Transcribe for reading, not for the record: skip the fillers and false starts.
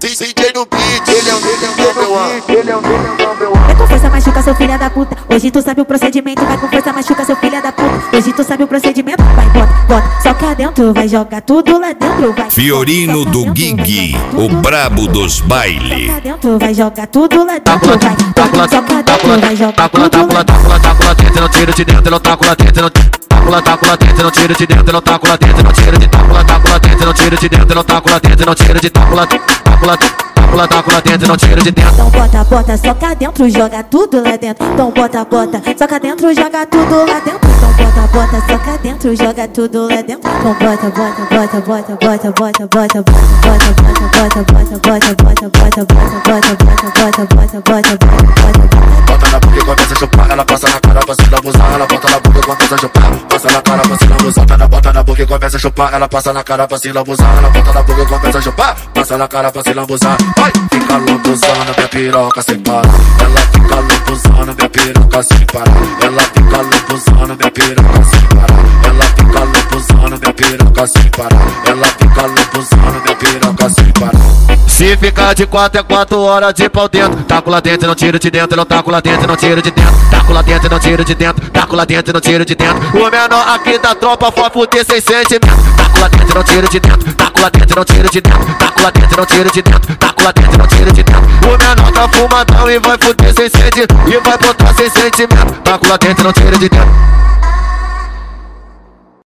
DJ no beat, ele é o number one. Vai com força, machuca seu filho da puta. Hoje tu sabe o procedimento. Vai com força, machuca seu filho da puta. Hoje tu sabe o procedimento. Vai, bota, soca dentro. Vai jogar tudo lá dentro. Vai, Fiorino do Gig, o brabo dos baile. soca dentro, vai jogar tudo lá dentro. Vai, soca dentro, vai jogar tudo lá dentro. Taco latente, não tiro de dentro, não taco latente, não taco latente, não tiro de dentro, não taco latente, não tiro de taco latente, não tiro de dentro, não taco latente, não tiro de taco latente, não tiro de dentro. Então bota, soca dentro, joga tudo lá dentro. Então bota, soca dentro, joga tudo lá dentro. Então bota, soca dentro, joga tudo lá dentro. Então Bota na boca e começa a chupar, ela passa na cara pra se lambuzar. Ela bota na boca e começa a chupar, passa na cara pra se lambuzar. Bota na boca e começa a chupar, ela passa na cara pra se lambuzar. Ela bota na boca e começa a chupar, passa na cara pra se lambuzar. Vai, fica lambuzando minha piroca sem parar. Ela fica lambuzando minha piroca sem parar. Ela fica lambuzando minha piroca sem parar. Ela fica lambuzando minha piroca sem parar. Ela fica lambuzando minha piroca sem parar. Se ficar de 4 é 4 horas de pau dentro. Taco lá dentro, não tiro de dentro, não taco lá dentro, não tiro de dentro. Taco lá dentro, não tiro de dentro, taco lá dentro, não tiro de dentro. O menor aqui da tropa foi fuder sem sentimento. Taco lá dentro, não tiro de dentro, taco lá dentro, não tiro de dentro. Taco lá dentro, não tiro de dentro, taco lá dentro, não tiro de dentro. O menor tá fumadão e vai fuder sem sentimento. E vai botar sem sentimento. Taco lá dentro, não tiro de dentro.